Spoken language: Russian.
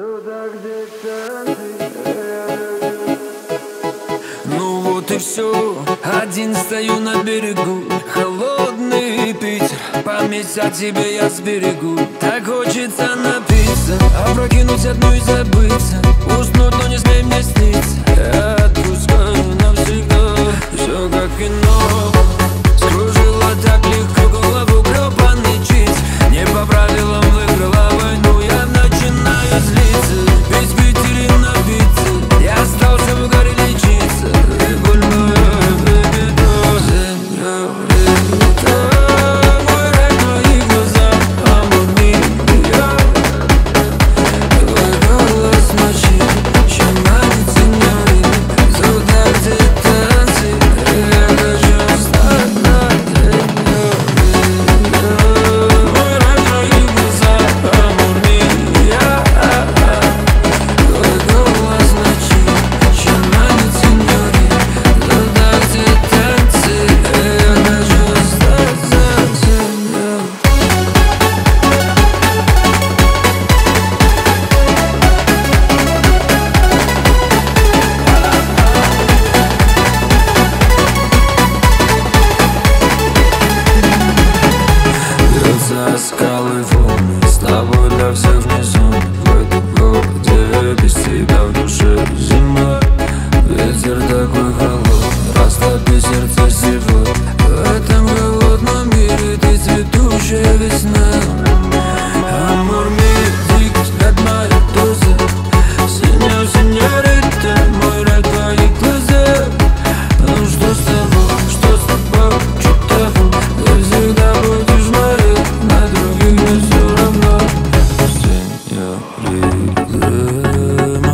Ну вот и все, один стою на берегу. Холодный Питер, память о тебе я сберегу. Так хочется напиться, опрокинуть одну и забыться. Уснуть, но не смей мне сниться. Я отпускаю навсегда, все как кино. Скружила так легко голову гребаный чиз. Не по правилам выиграла войну, я начинаю злиться. Ведь в Питере напиться, я остался в горе лечиться. И боль моя беда, земля, мой рай, твои глаза, амур мия. Твой голос ночи, чем манит сеньори. Сюда, где танцы, я хочу стать на земле. Мой рай, твои глаза, амур мия. Твой голос ночи, чем манит сеньори. Сюда, где танцы, я хочу стать на земле. Бьются скалы волны, с тобой для всех внизу. В этом городе без тебя в душе зима. Ветер такой холодный, растопи сердце всего. В этом голодном мире ты цветущая весна. Амур мия, дикость, моя доза. Сеньор, сеньорита, мой рай, твои глаза. Ну что с тобой, что того? Ты всегда будешь моей, на других мне все равно. Сеньорита,